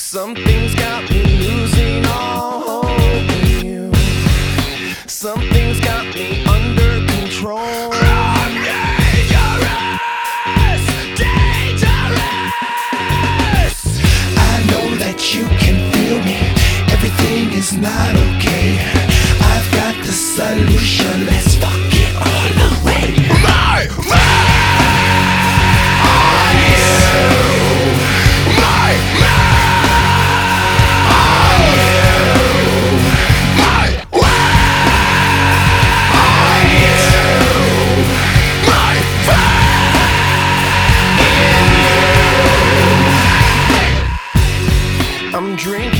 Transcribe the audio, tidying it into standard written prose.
Something's got me losing all hope in you. Something's got me under control. I'm dangerous, dangerous. I know that you can feel me. Everything is not okay. I've got the solution. Let's fuck it all away. I'm drinking